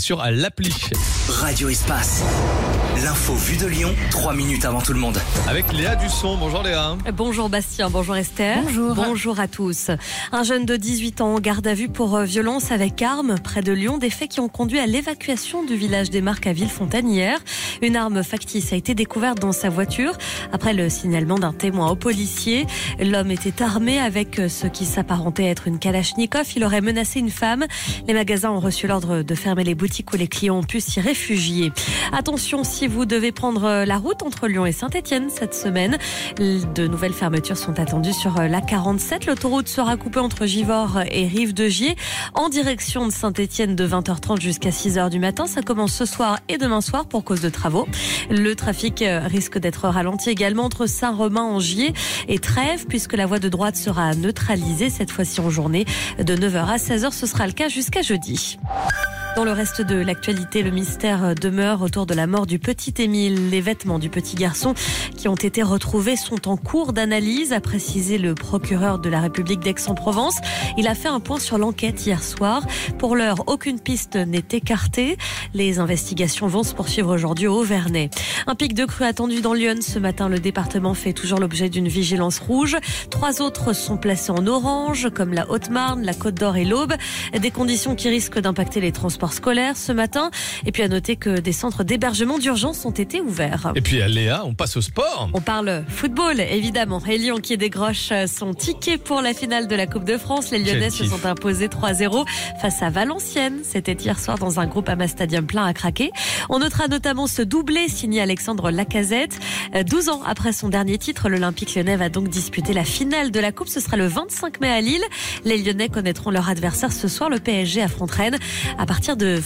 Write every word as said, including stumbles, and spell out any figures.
sur l'appli. Radio Espace. L'info vue de Lyon, trois minutes avant tout le monde. Avec Léa Dusson. Bonjour Léa. Bonjour Bastien, bonjour Esther. Bonjour. Bonjour à tous. Un jeune de dix-huit ans en garde à vue pour violence avec arme près de Lyon. Des faits qui ont conduit à l'évacuation du village des Marques à Villefontaine hier. Une arme factice a été découverte dans sa voiture après le signalement d'un témoin au policier. L'homme était armé avec ce qui s'apparentait être une kalachnikov. Il aurait menacé une femme. Les magasins ont reçu l'ordre de fermer les boutiques où les clients ont pu s'y réfugier. Attention, si vous devez prendre la route entre Lyon et Saint-Étienne cette semaine, de nouvelles fermetures sont attendues sur l'A quarante-sept. L'autoroute sera coupée entre Givors et Rive-de-Gier en direction de Saint-Étienne de vingt heures trente jusqu'à six heures du matin. Ça commence ce soir et demain soir pour cause de travaux. Le trafic risque d'être ralenti également entre Saint-Romain-en-Gier et Trèves puisque la voie de droite sera neutralisée cette fois-ci en journée de neuf heures à seize heures. Ce sera le cas jusqu'à jeudi. Dans le reste de l'actualité, le mystère demeure autour de la mort du petit Émile. Les vêtements du petit garçon qui ont été retrouvés sont en cours d'analyse, a précisé le procureur de la République d'Aix-en-Provence. Il a fait un point sur l'enquête hier soir. Pour l'heure, aucune piste n'est écartée. Les investigations vont se poursuivre aujourd'hui au Vernay. Un pic de crue attendu dans Lyon. Ce matin, le département fait toujours l'objet d'une vigilance rouge. Trois autres sont placés en orange, comme la Haute-Marne, la Côte-d'Or et l'Aube. Des conditions qui risquent d'impacter les transports scolaires ce matin. Et puis à noter que des centres d'hébergement d'urgence ont été ouverts. Et puis à Léa, on passe au sport. On parle football, évidemment. Et Lyon qui décroche son ticket pour la finale de la Coupe de France. Les Lyonnais se sont imposés trois zéro face à Valenciennes. C'était hier soir dans un groupe Ama Stadium plein à craquer. On notera notamment ce doublé signé Alexandre Lacazette. douze ans après son dernier titre, l'Olympique Lyonnais va donc disputer la finale de la Coupe. Ce sera le vingt-cinq mai à Lille. Les Lyonnais connaîtront leur adversaire ce soir. Le P S G affronte Rennes à partir de